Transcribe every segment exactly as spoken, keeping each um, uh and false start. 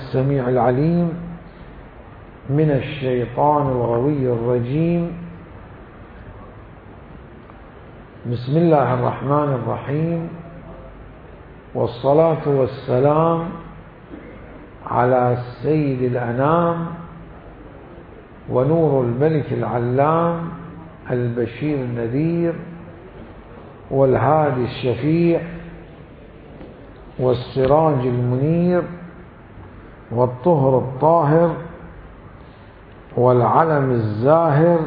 السميع العليم من الشيطان الغوي الرجيم. بسم الله الرحمن الرحيم، والصلاة والسلام على سيد الأنام ونور الملك العلام البشير النذير والهادي الشفيع والسراج المنير والطهر الطاهر والعلم الزاهر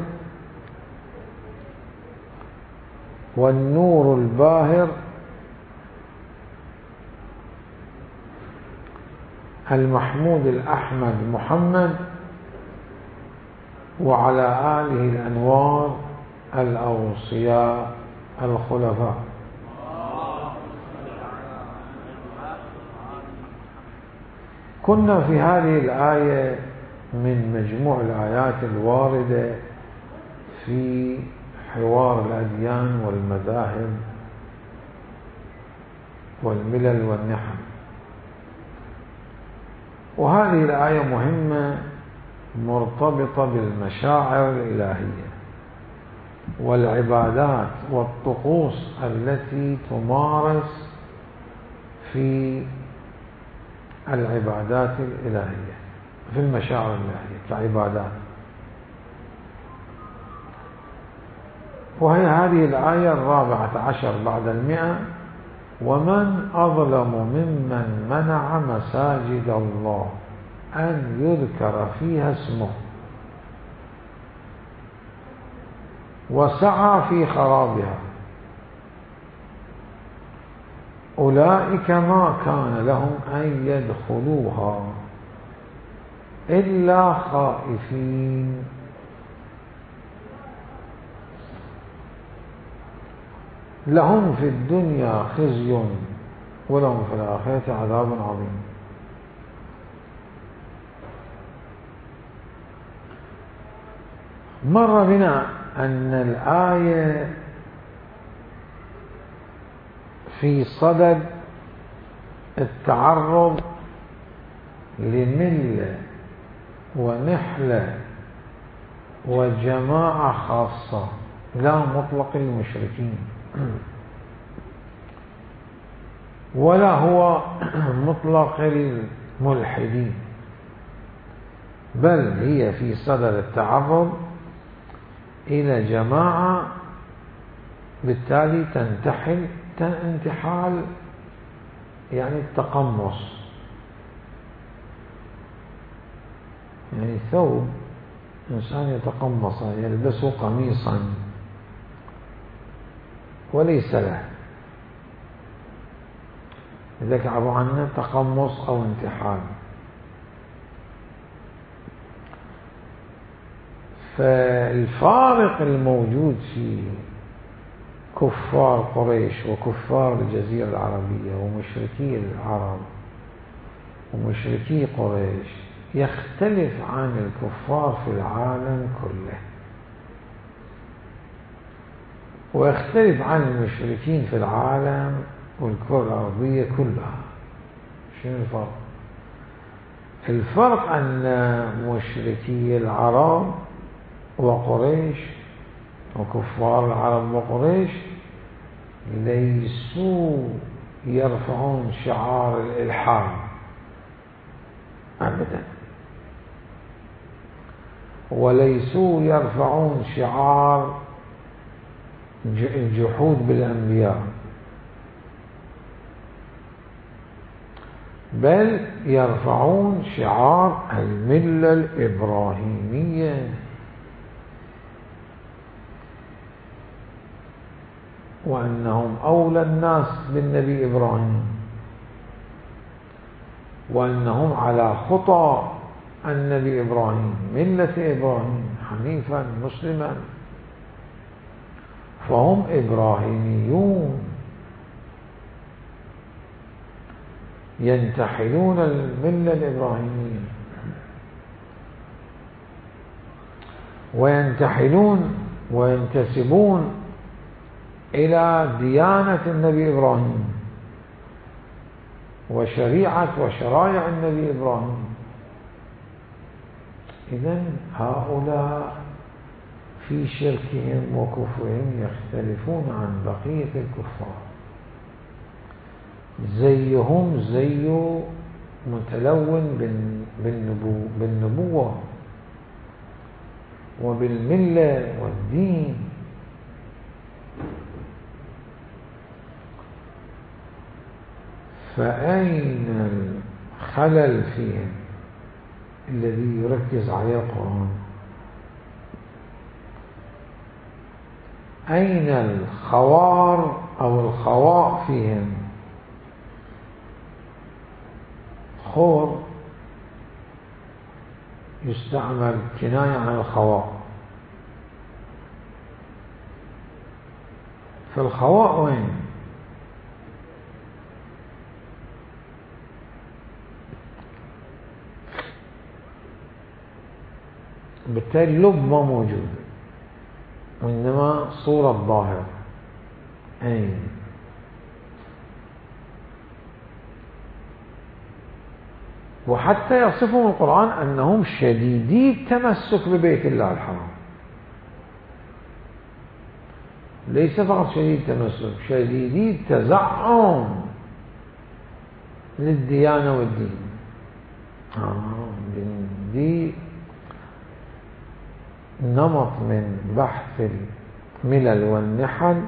والنور الباهر المحمود الأحمد محمد وعلى آله الأنوار الأوصياء الخلفاء. كنا في هذه الآية من مجموع الآيات الواردة في حوار الأديان والمذاهب والملل والنحل، وهذه الآية مهمة مرتبطة بالمشاعر الإلهية والعبادات والطقوس التي تمارس في العبادات الإلهية، في المشاعر الإلهية كعبادات. وهي هذه الآية الرابعة عشر بعد المئة: ومن أظلم ممن منع مساجد الله أن يذكر فيها اسمه وسعى في خرابها أولئك ما كان لهم أن يدخلوها إلا خائفين لهم في الدنيا خزي ولهم في الآخرة عذاب عظيم. مر بنا أن الآية في صدد التعرض لملة ونحلة وجماعة خاصة لا مطلق المشركين ولا هو مطلق الملحدين، بل هي في صدد التعرض إلى جماعة بالتالي تنتحل انتحال يعني التقمص، يعني ثوب إنسان يتقمص يلبس قميصا وليس له، لذلك عبوا عنه تقمص أو انتحال. فالفارق الموجود في كفار قريش وكفار الجزيرة العربية ومشركي العرب ومشركي قريش يختلف عن الكفار في العالم كله، ويختلف عن المشركين في العالم والكرة الأرضية كلها. شنو الفرق؟ الفرق أن مشركي العرب وقريش وكفار العرب وقريش ليسوا يرفعون شعار الإلحاد أبدا، وليسوا يرفعون شعار الجحود بالأنبياء، بل يرفعون شعار الملة الإبراهيمية، وأنهم أولى الناس بالنبي إبراهيم، وأنهم على خطى النبي إبراهيم، ملة إبراهيم حنيفا مسلما، فهم إبراهيميون ينتحلون الملة الإبراهيمية وينتحلون وينتسبون إلى ديانة النبي إبراهيم، وشريعة وشرائع النبي إبراهيم. إذن هؤلاء في شركهم وكفرهم يختلفون عن بقية الكفار، زيهم زي متلون بالنبو بالنبوة وبالملة والدين. فأين الخلل فيهم الذي يركز عليه القرآن؟ أين الخوار أو الخواء فيهم؟ خور يستعمل كناية عن الخواء، فالخواء وين؟ بالتالي لب ما موجود، وإنما صورة ظاهرة. أين؟ وحتى يصفهم القرآن أنهم شديدي التمسك ببيت الله الحرام، ليس فقط شديد التمسك، شديدي التزعم للديانة والدين. آه دي نمط من بحث الملل والنحل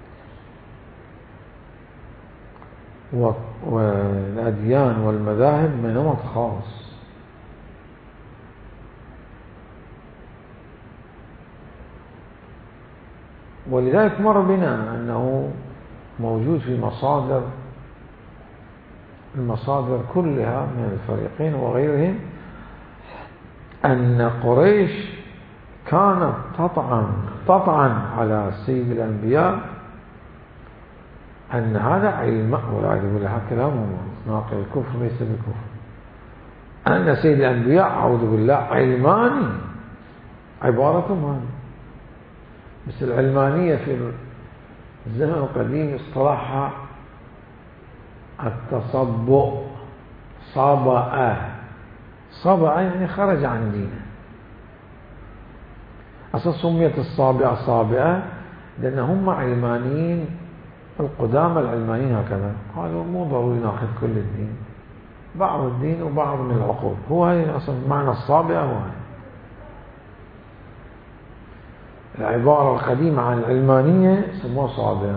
والأديان والمذاهب من نمط خاص. ولذلك مر بنا أنه موجود في مصادر المصادر كلها من الفريقين وغيرهم أن قريش كانت تطعن تطعن على سيد الأنبياء أن هذا علم، والعياذ بالله كلام ناقل الكفر ليس بالكفر، أن سيد الأنبياء أعوذ بالله علماني، عبارة ما مثل العلمانية في الزمن القديم اصطلحها التصبؤ، صابأ صابأ يعني خرج عن دينه. أصلا سميت الصابئة صابئة لأن هم علمانيين القدامى، العلمانيين هكذا قالوا مو ضروري ناخذ كل الدين، بعض الدين وبعض من العقول. هو هذه أصلا معنى الصابئة، هو هذه العبارة القديمة عن العلمانية سموها صابئة.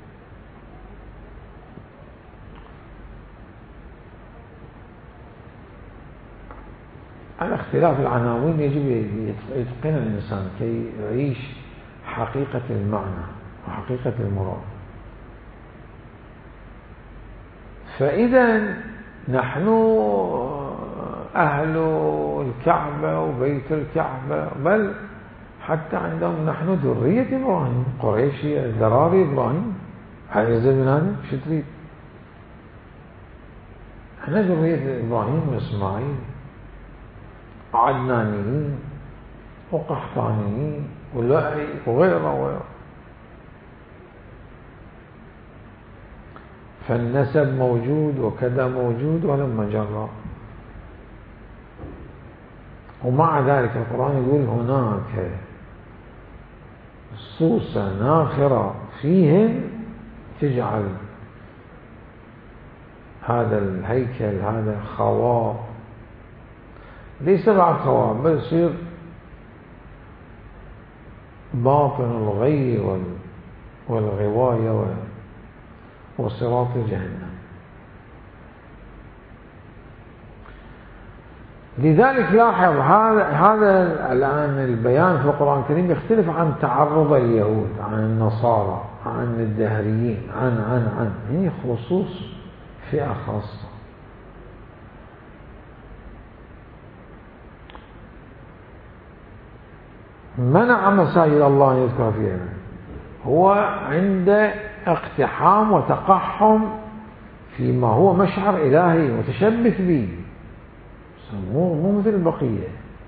على اختلاف العناوين يجب يتقن الإنسان كي يعيش حقيقة المعنى وحقيقة المراد. فإذا نحن أهل الكعبة وبيت الكعبة، بل حتى عندهم نحن ذرية إبراهيم، قريش ذراري إبراهيم، هل يزال من هذا؟ شو تريد؟ احنا ذرية إبراهيم وإسماعيل، عدنانيين وقحطانيين ولائي وغيره وغيره. فالنسب موجود وكذا موجود ولما جرى. ومع ذلك القرآن يقول هناك صوصة ناخرة فيهم تجعل هذا الهيكل هذا خواء، ليس بعد خواء بل يصير باطن الغي والغواية وصراط جهنم. لذلك لاحظ هذا هذا الآن البيان في القرآن الكريم يختلف عن تعرض اليهود، عن النصارى، عن الدهريين، عن عن عن هي خصوص فئة خاصة. منع مساجد الله يذكر فيها هو عند اقتحام وتقحم فيما هو مشعر إلهي متشبث به، مو مو مثل البقية،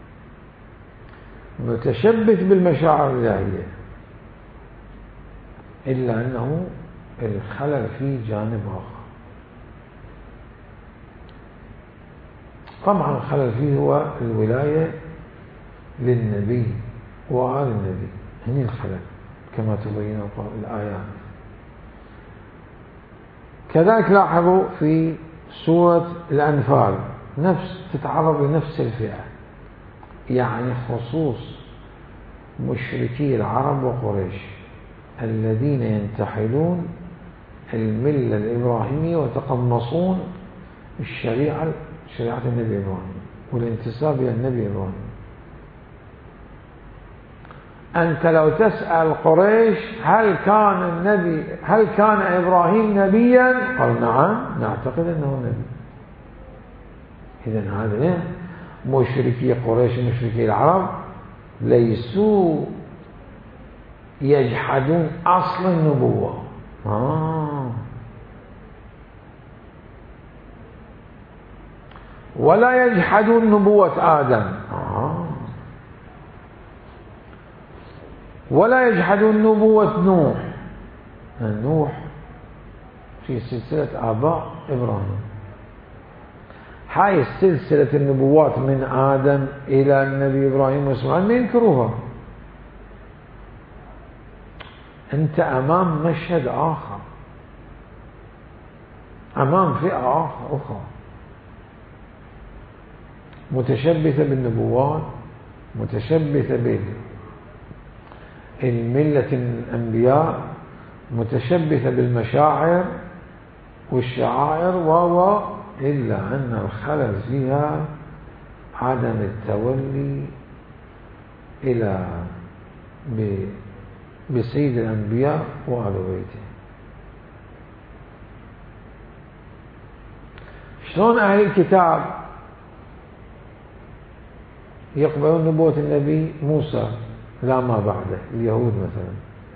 متشبث بالمشاعر الإلهية، إلا أنه الخلل فيه جانب آخر. طبعا الخلل فيه هو الولاية للنبي وآل النبي، هني الخلل كما تبين الآيات. كذلك لاحظوا في سورة الأنفال نفس تتعرض لنفس الفئة، يعني خصوص مشركي العرب وقريش الذين ينتحلون الملة الإبراهيمية ويتقمصون الشريعة شريعة النبي إبراهيم والانتساب إلى النبي إبراهيم. أنت لو تسأل قريش هل كان النبي هل كان إبراهيم نبيا؟ قال نعم نعتقد أنه نبي. إذن هذا مشركي قريش مشركي العرب ليسوا يجحدون أصل النبوة، آه. ولا يجحدون نبوة آدم، آه. ولا يجحدون نبوة نوح، نوح في سلسلة آباء إبراهيم. هاي سلسلة النبوات من آدم إلى النبي إبراهيم وإسماعيل ما ينكروها. أنت أمام مشهد آخر، أمام فئة أخرى متشبثة بالنبوات، متشبثة بالملة الأنبياء، متشبثة بالمشاعر والشعائر و إلا أن الخلل فيها عدم التولي إلى بسيد الأنبياء وآل بيته. شلون أهل الكتاب يقبلون نبوة النبي موسى لا ما بعده؟ اليهود مثلا.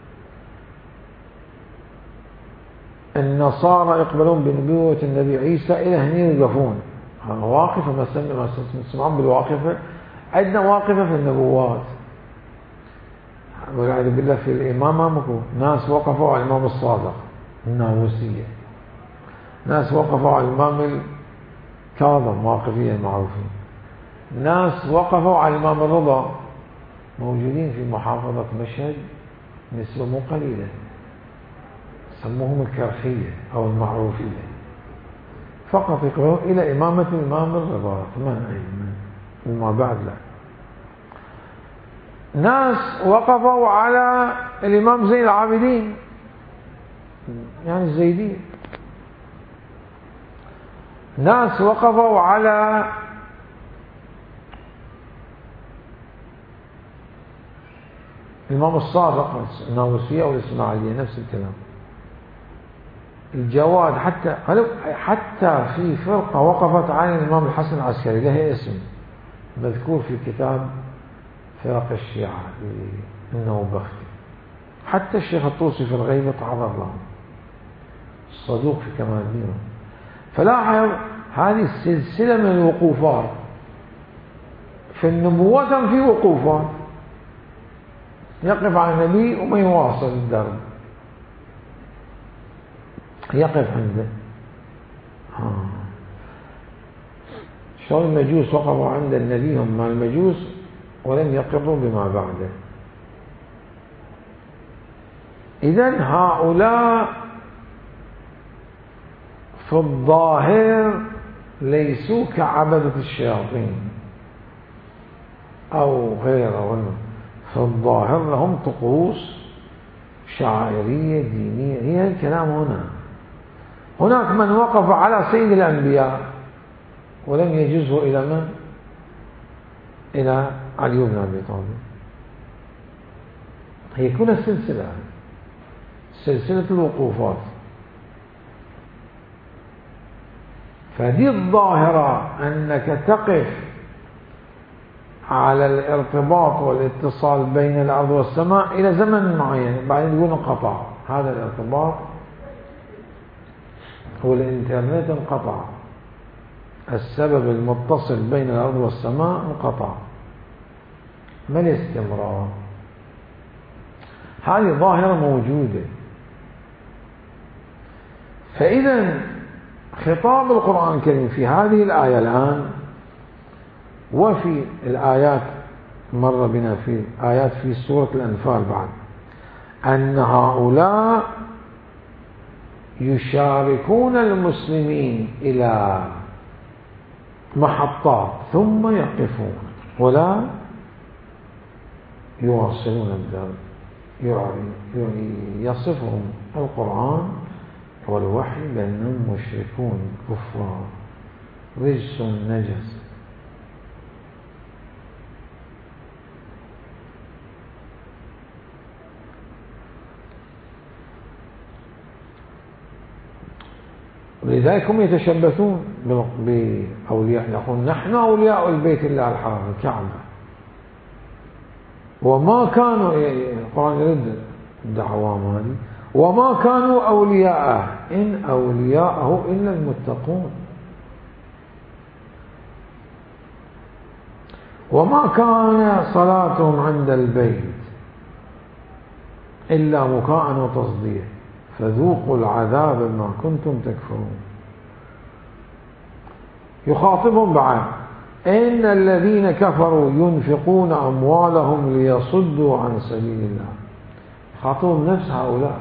النصارى يقبلون بنبوة النبي عيسى إلى هني يوقفون واقفة، ما تسمعون بالواقفة. عندنا واقفة في النبوات والعياذ بالله. في الإمامة مكو ناس وقفوا على الإمام الصادق الناووسية، ناس وقفوا على الإمام الكاظم واقفية المعروفين، ناس وقفوا على الإمام الرضا موجودين في محافظة مشهد نسبة مو قليلة، سموهم الكرخية أو المعروفية، فقط يقولون إلى إمامة الإمام الرضا ثمان أئمة وما بعد. لا، ناس وقفوا على الإمام زين العابدين يعني الزيدي، ناس وقفوا على الإمام الصادق الناووسية أو الإسماعيلية نفس الكلام. الجواد حتى حتى في فرقة وقفت على الإمام الحسن العسكري لها اسم مذكور في كتاب فرق الشيعة النوبختي. حتى الشيخ الطوسي في الغيبة تعرض لهم، الصدوق في كمال الدين. فلاحظ هذه السلسلة من الوقوفات في النبوات، في وقوفات يقف على النبي وما يواصل الدرب، يقف عنده. آه. شلون المجوس وقفوا عند النبي هم المجوس ولم يقروا بما بعده. إذن هؤلاء في الظاهر ليسوا كعبدة الشياطين أو غيره، في الظاهر لهم طقوس شعائرية دينية. هي الكلام هنا. هناك من وقف على سيد الأنبياء ولم يجزه إلى من؟ إلى علي بن أبي طالب. هي كلها سلسلة سلسلة الوقوفات. فدي الظاهرة أنك تقف على الارتباط والاتصال بين الأرض والسماء إلى زمن معين بعدين يقول انقطع. هذا الارتباط هو الإنترنت انقطع، السبب المتصل بين الأرض والسماء انقطع، ما الاستمرار؟ هذه ظاهرة موجودة. فإذا خطاب القرآن الكريم في هذه الآية الآن وفي الآيات مر بنا في آيات في سورة الأنفال بعد أن هؤلاء يشاركون المسلمين إلى محطات ثم يقفون ولا يواصلون الدرب. يصفهم القرآن والوحي بأنهم مشركون كفار رجس نجس. لذلك هم يتشبثون بأولياء، يقول نحن أولياء البيت الله الحرام الكعبة، وما كانوا، القرآن يرد الدعوام هذه، وما كانوا أولياءه إن أولياءه إلا المتقون، وما كان صلاتهم عند البيت إلا مكاء وتصديق فذوقوا العذاب بما كنتم تكفرون. يخاطبهم بعد إن الذين كفروا ينفقون أموالهم ليصدوا عن سبيل الله. يخاطبهم نفس هؤلاء،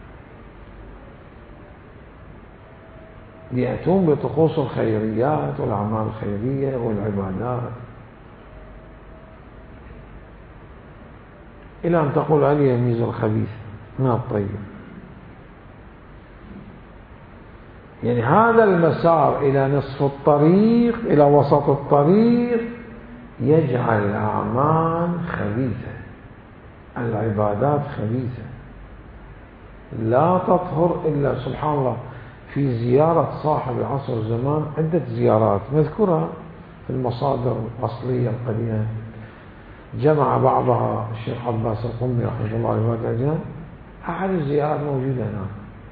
يأتون بطقوس الخيريات والأعمال الخيرية والعبادات إلى أن تقول هل يميز الخبيث من الطيب. يعني هذا المسار إلى نصف الطريق، إلى وسط الطريق، يجعل الأعمال خبيثة، العبادات خبيثة، لا تطهر إلا سبحان الله. في زيارة صاحب العصر الزمان عدة زيارات مذكورة في المصادر الأصلية القديمة، جمع بعضها الشيخ عباس القمي رحمه الله عليه. أحد الزيارات موجودة هناك.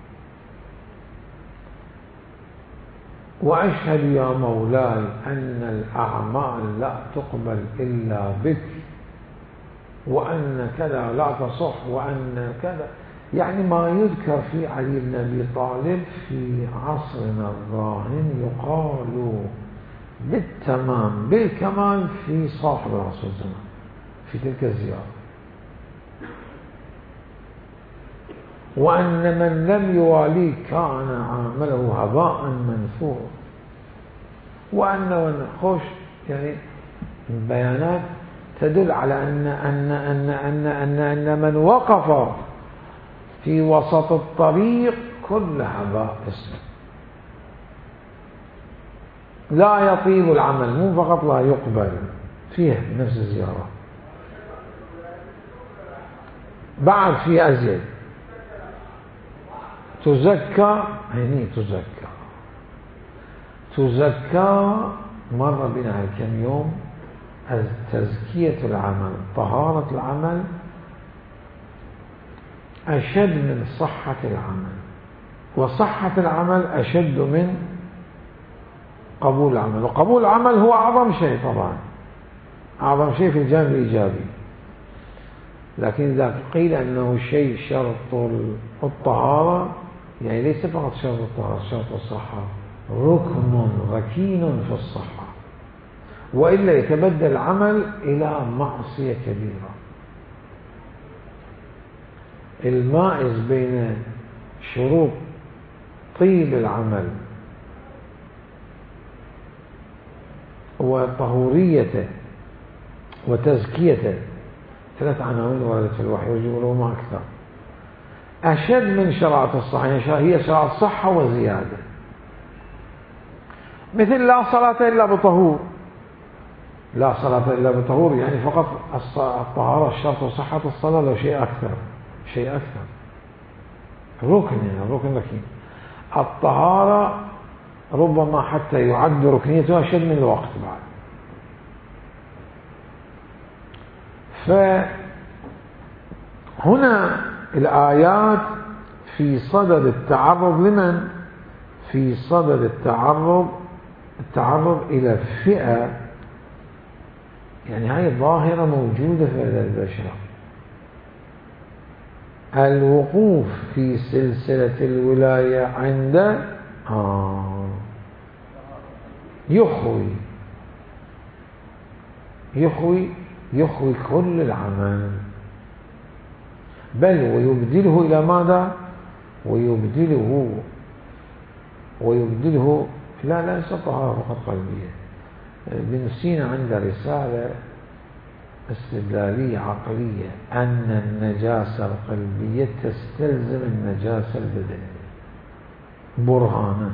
وأشهد يا مولاي أن الأعمال لا تقبل إلا بك، وأن كذا لا تصح، وأن كذا، يعني ما يذكر في علي بن أبي طالب في عصرنا الراهن يقال بالتمام بالكمال في صاحب العصر الزمان في تلك الزيارة. وأن من لم يواليه كان عمله هباء منثورا، وأن من خوش، يعني بيانات تدل على أن أن أن أن أن, أن من وقف في وسط الطريق كل هباء اسمه، لا يطيب العمل، مو فقط لا يقبل فيه نفس الزيارة. بعد في أزيد تزكى، هني تزكى تزكى مر بنا كم يوم. تزكية العمل، طهارة العمل أشد من صحة العمل، وصحة العمل أشد من قبول العمل، وقبول العمل هو أعظم شيء طبعا، أعظم شيء في الجانب الإيجابي. لكن إذا قيل أنه شيء شرط الطهارة، يعني ليس فقط شرط الطهارة، شرط الصحة، ركن ركين في الصحة، وإلا يتبدل العمل إلى معصية كبيرة. المائز بين شروط طيب العمل وطهوريته وتزكيته ثلاث عناوين وردت في الوحي والجمهور ما أكثر. أشد من شرائط الصحة، هي شرائط الصحة وزيادة، مثل لا صلاة إلا بطهور. لا صلاة إلا بطهور يعني فقط الطهارة الشرط وصحة الصلاة، لو شيء أكثر شيء أكثر ركن، يعني ركن ركين. الطهارة ربما حتى يعد ركنيته أشد من الوقت بعد. فهنا الآيات في صدد التعرض لمن؟ في صدد التعرض التعرض إلى فئة، يعني هاي ظاهرة موجودة في هذا البشر، الوقوف في سلسلة الولاية عند آه يخوي يخوي يخوي كل العمل، بل ويبدله إلى ماذا؟ ويبدله ويبدله لا لا ليس طهارة فقط قلبية. ابن سينا عنده رسالة استدلالية عقلية أن النجاسة القلبية تستلزم النجاسة البدنية برهانا.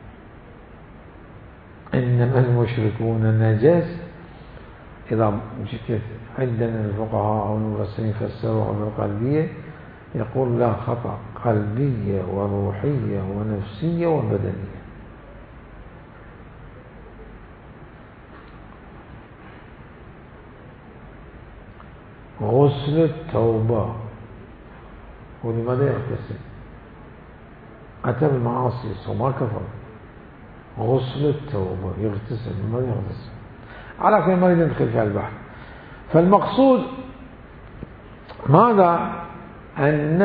إنما المشركون نجس، إذا جئت عندنا الفقهاء أو المفسرين فسروها بالقلبية يقول لا خطأ، قلبية وروحية ونفسية وبدنية. غسل التوبة، ولماذا يغتسل؟ أتى بالمعاصي وما كفر. غسل التوبة يغتسل، لماذا يغتسل؟ على كل ما ندخل في البحث. فالمقصود ماذا؟ أن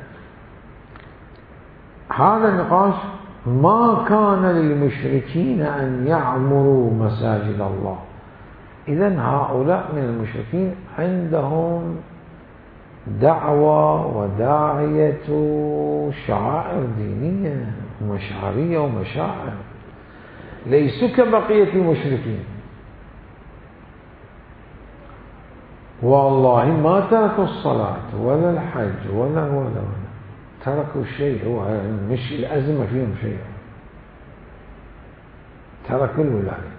هذا النقاش ما كان للمشركين أن يعمروا مساجد الله. إذن هؤلاء من المشركين عندهم دعوة وداعية شعائر دينية ومشعرية ومشاعر، ليسوا كبقية المشركين. والله ما تركوا الصلاة ولا الحج ولا ولا ولا تركوا شيء، هو مش الأزمة فيهم شيء، تركوا الولاية.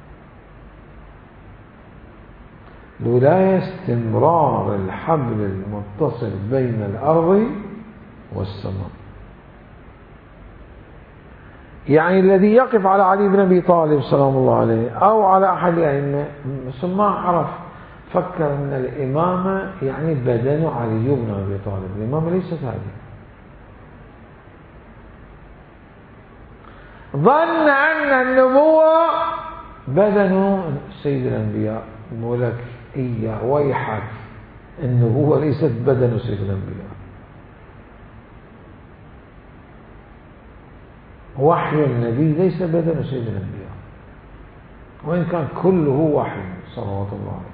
الولاية استمرار الحبل المتصل بين الأرض والسماء. يعني الذي يقف على علي بن أبي طالب سلام الله عليه أو على أحد الأئمة ثم عرف فكر أن الإمامة يعني بدن علي بن أبي طالب، الإمامة ليست هذه. ظن أن النبوة بدن سيد الأنبياء، ولك إياه ويحك، النبوة ليست بدن سيد الأنبياء. وحي النبي ليس بدن سيد الأنبياء، وإن كان كله وحي صلوات الله عليه.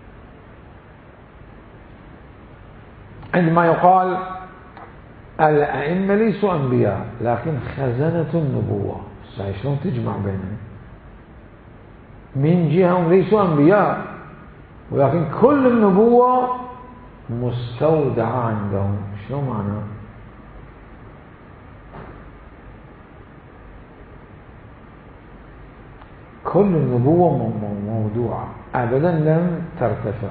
عندما يقال الأئمة ليسوا أنبياء لكن خزنة النبوة، شلون تجمع بينهم؟ من جهة ليسوا أنبياء ولكن كل النبوة مستودعة عندهم. شلون معناه؟ كل النبوة موضوعة أبدا لم ترتفع.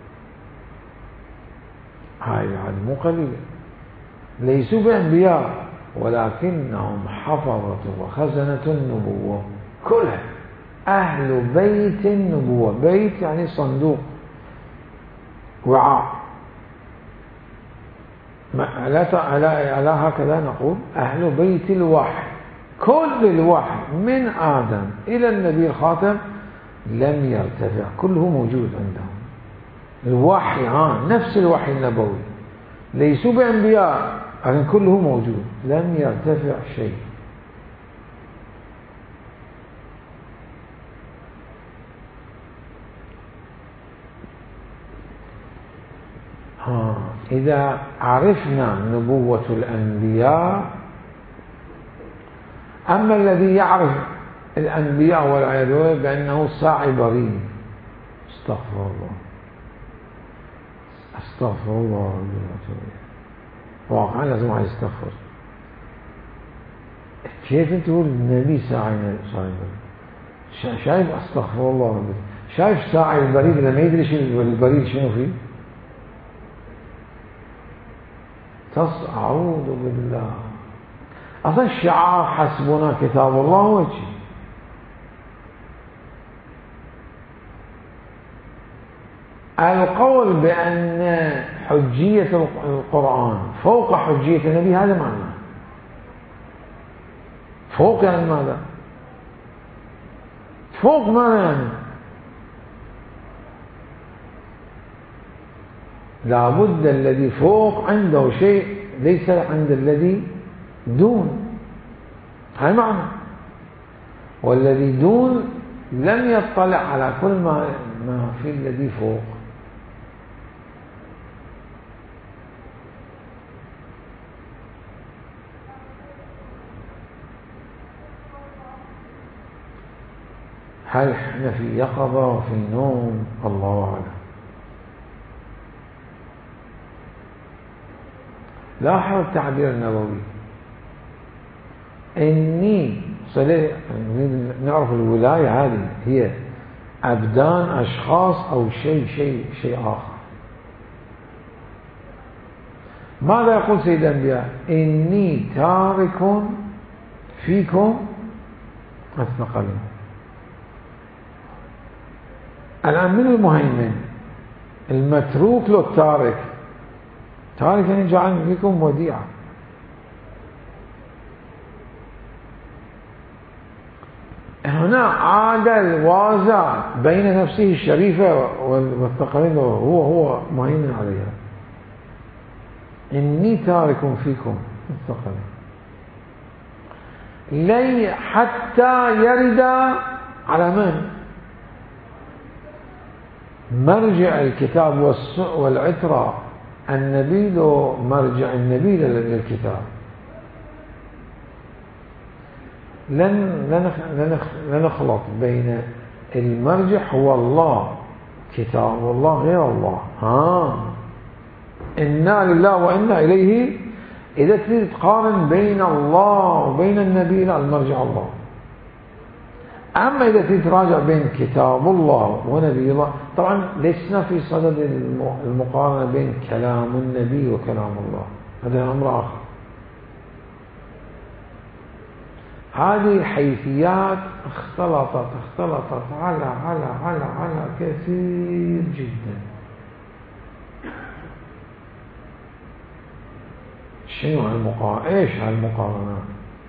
هاي يعني مو قليل، ليسوا بأنبياء ولكنهم حفظة وخزنة النبوة كلها، أهل بيت النبوة. بيت يعني صندوق، وعاء. ألا هكذا نقول أهل بيت الوحي. كل الوحي من آدم إلى النبي الخاتم لم يرتفع، كله موجود عندهم. الوحي ها نفس الوحي النبوي، ليسوا بأنبياء لكن كله موجود، لم يرتفع شيء. ها إذا عرفنا نبوة الأنبياء، أما الذي يعرف الأنبياء والعياذ بالله بأنه ساعي بريء، استغفر الله استغفر الله واقعا لازم عليه يستغفر. كيف تقول النبي ساعي ساعي بريء؟ شايف استغفر الله ربي، شايف ساعي البريء إذا ما يدري البريء شنو فيه؟ أعوذ بالله. أصلا الشعار حسبنا كتاب الله وجه. القول بأن حجية القرآن فوق حجية النبي هذا معناه. فوق يعني ماذا؟ فوق ماذا يعني؟ لابد الذي فوق عنده شيء ليس عند الذي دون، هذا معنى. والذي دون لم يطلع على كل ما ما في الذي فوق. هل احنا في يقظة وفي نوم؟ الله أعلم. لاحظ التعبير النبوي، إني صلي نعرف الولاية هذه هي أبدان أشخاص أو شيء شيء شيء آخر. ماذا يقول سيد الأنبياء؟ إني تارك فيكم الثقلين. الآن من المهيمن؟ المتروك له التارك. تارك يعني جعل فيكم وديعة. هنا عاد الوازع بين نفسه الشريفة والثقلين، هو هو مهيمن عليها. إني تارك فيكم الثقلين لي حتى يرد على من؟ مرجع الكتاب والعترة. النبي له مرجع، النبي للكتاب. لن لن نخلط بين المرجع هو الله، كتاب الله غير الله. ها إنا لله وإنا إليه. إذا تريد تقارن بين الله وبين النبي، لا، المرجع الله. أما إذا تريد تراجع بين كتاب الله ونبي الله، طبعا لسنا في صدد المقارنة بين كلام النبي وكلام الله، هذا أمر آخر. هذه حيثيات اختلطت اختلطت على على على على كثير جدا. شنو هالمقارنة؟ ايش هالمقارنات؟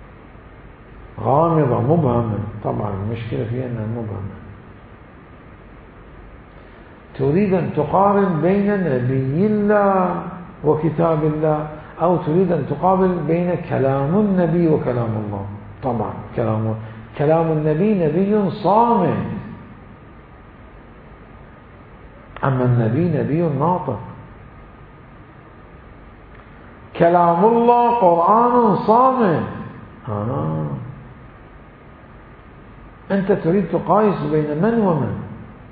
غامضة مبهمة. طبعا المشكلة فيها أنها مبهمة. تريد أن تقارن بين نبي الله وكتاب الله، أو تريد أن تقابل بين كلام النبي وكلام الله. طبعا كلام كلام النبي نبي صامت، أما النبي نبي ناطق. كلام الله قرآن صامت. آه. أنت تريد تقايس بين من ومن.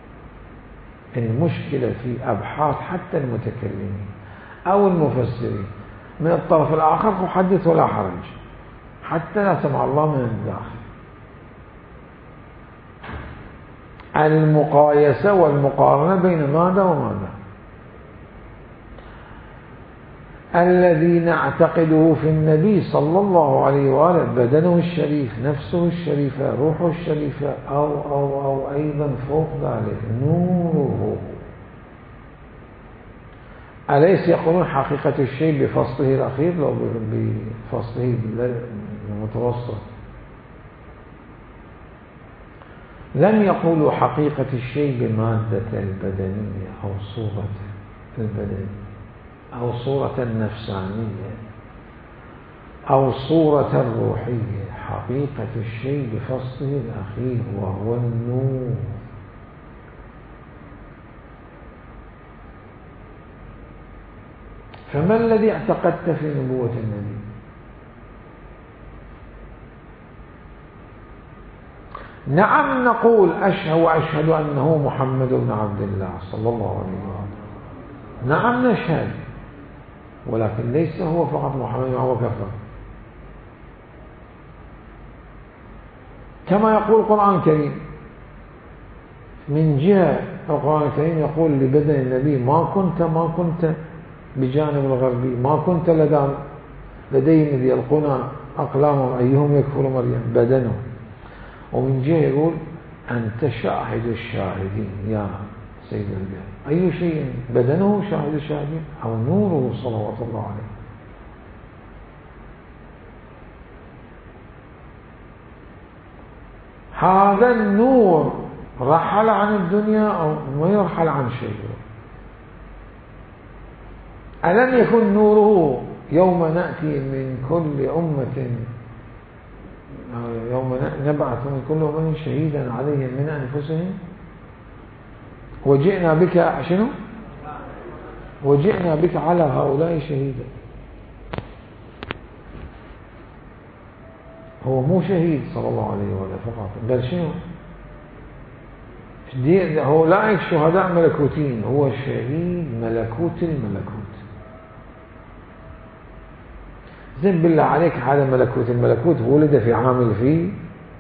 المشكلة في أبحاث حتى المتكلمين أو المفسرين من الطرف الآخر، فحدث ولا حرج، حتى لا سمع الله من الداخل. المقايسة والمقارنة بين ماذا وماذا. الذي نعتقده في النبي صلى الله عليه وآله بدنه الشريف، نفسه الشريفة، روحه الشريفة، أو, أو, أو أيضا فوق ذلك نوره. أليس يقولون حقيقة الشيء بفصله الأخير لو بفصله المتوسط؟ لم يقولوا حقيقة الشيء بمادة البدنية أو صورة البدنية أو صورة النفسانية أو صورة الروحية. حقيقة الشيء بفصله الأخير وهو النور. فما الذي اعتقدت في نبوة النبي؟ نعم نقول أشهد وأشهد أنه محمد بن عبد الله صلى الله عليه وسلم. نعم نشهد، ولكن ليس هو فقط محمد وهو كفر. كما يقول القرآن الكريم، من جهة القرآن الكريم يقول لبدن النبي ما كنت ما كنت بجانب الغربي، ما كنت لدى لديهم إذ يلقون أقلامهم أيهم يكفر مريم، بدنه. ومن جهة يقول أنت شاهد الشاهدين يا سيد الأنبياء. أي شيء بدنه شاهد الشاهدين أو نوره صلوات الله عليه. هذا النور رحل عن الدنيا أو ما يرحل عن شيء. ألم يكن نوره يوم نأتي من كل أمة يوم نبعث من كل أمة شهيدا عليهم من أنفسهم؟ وجئنا بك شنو؟ وجئنا بك على هؤلاء شهيدا. هو مو شهيد صلى الله عليه وسلم فقط، بل شنو؟ هو لا شهداء ملكوتين، هو شهيد ملكوت الملكوت. زين بالله عليك، هذا ملكوت الملكوت ولد في عام الفيل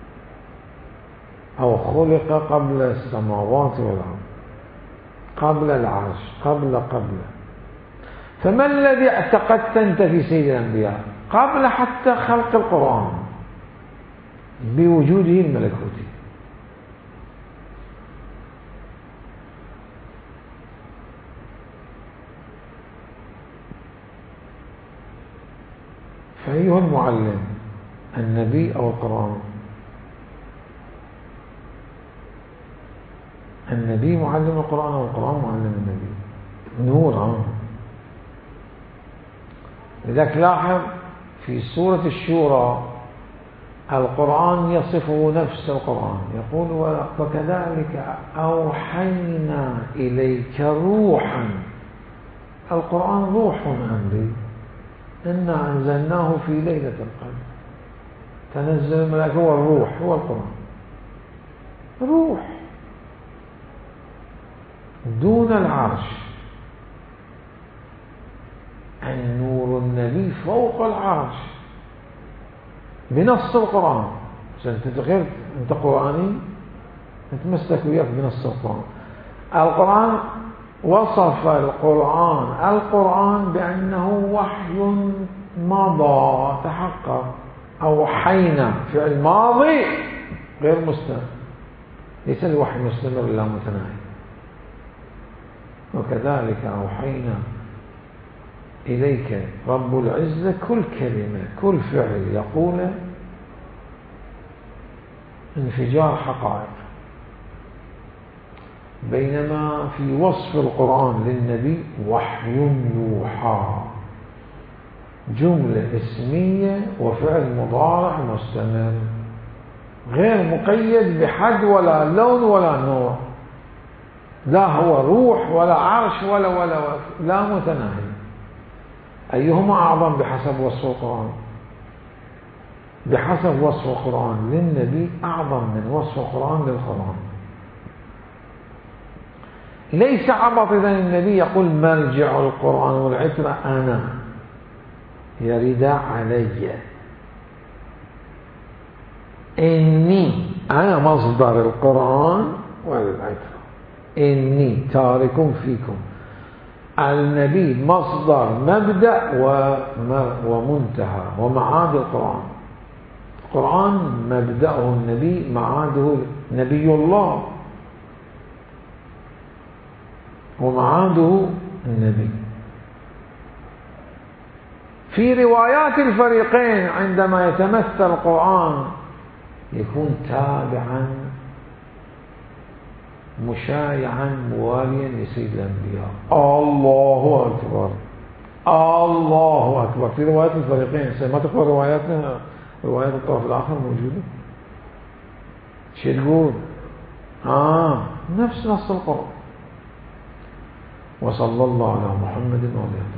أو خلق قبل السماوات والأرض، قبل العرش، قبل قبل فما الذي اعتقدت أنت في سيد الأنبياء قبل حتى خلق القرآن بوجوده الملكوتي؟ فأيها المعلم، النبي أو القرآن؟ النبي معلم القرآن أو القرآن معلم النبي؟ نور. ها لذلك لاحظ في سورة الشورى القرآن يصفه نفس القرآن، يقول وكذلك أوحينا إليك روحا. القرآن روح أمري، إنا أنزلناه في ليلة القدر. تنزل الملائكة، هو الروح، هو القرآن روح دون العرش. النور النبي فوق العرش بنص القرآن. أنت غير، أنت قرآني، أنت مسلك وياك بنص القرآن. القرآن وصف القرآن القرآن بأنه وحي مضى تحقق. أوحينا فعل ماضي غير مستمر، ليس الوحي مستمر إلا متناهي. وكذلك أوحينا إليك رب العزة كل كلمة كل فعل يقول انفجار حقائق. بينما في وصف القرآن للنبي وحي يوحى، جملة اسمية وفعل مضارع مستمر غير مقيد بحد ولا لون ولا نوع، لا هو روح ولا عرش ولا ولا, ولا لا متناهي. أيهما أعظم بحسب وصف القرآن؟ بحسب وصف القرآن للنبي أعظم من وصف القرآن للقرآن. ليس عبط إذن النبي يقول مرجع القرآن والعترة أنا يرد علي، إني أنا مصدر القرآن والعترة، إني تارك فيكم. النبي مصدر مبدأ ومنتهى ومعاد القرآن. القرآن مبدأه النبي، معاده نبي الله، ومعاده النبي. في روايات الفريقين عندما يتمثل القرآن يكون تابعا مشايعا مواليا لسيد الأنبياء. الله أكبر الله أكبر. في روايات الفريقين، ما تقرأ رواياتنا، روايات الطرف الآخر موجودة. شو تقول؟ آه نفس نص القرآن. وصلى الله على محمد وعلى آله.